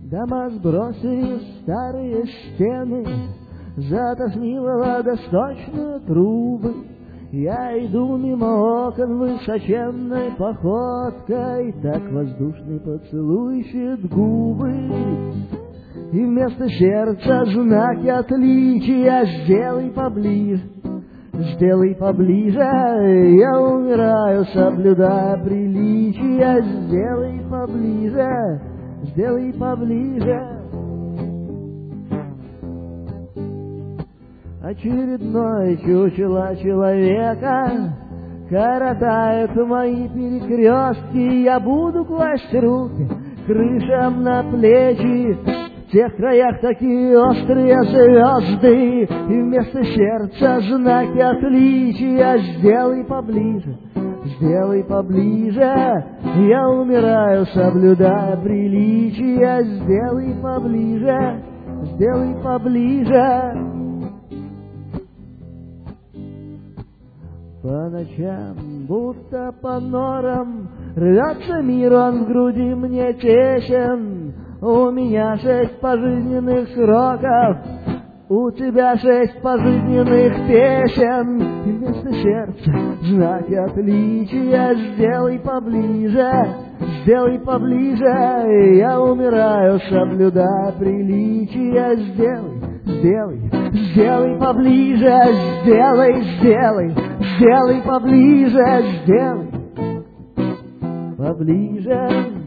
Дома сбросили старые стены, затошнило водосточные трубы. Я иду мимо окон высоченной походкой, так воздушный поцелуй ищет губы. И вместо сердца знаки отличия сделай поближе, сделай поближе. Я умираю, соблюдая приличия, сделай поближе, сделай поближе. Очередное чучело человека коротает мои перекрестки. Я буду класть руки крышам на плечи, в тех краях такие острые звезды. И вместо сердца знаки отличия сделай поближе, сделай поближе. Я умираю, соблюдая приличия, сделай поближе, сделай поближе. По ночам, будто по норам, рвется мир, он в груди мне тесен. У меня 6 пожизненных сроков, у тебя 6 пожизненных песен. И вместо сердца знаки отличия сделай поближе, сделай поближе. Я умираю, соблюдая приличия, сделай, сделай, сделай поближе, сделай, сделай, сделай поближе, сделай поближе.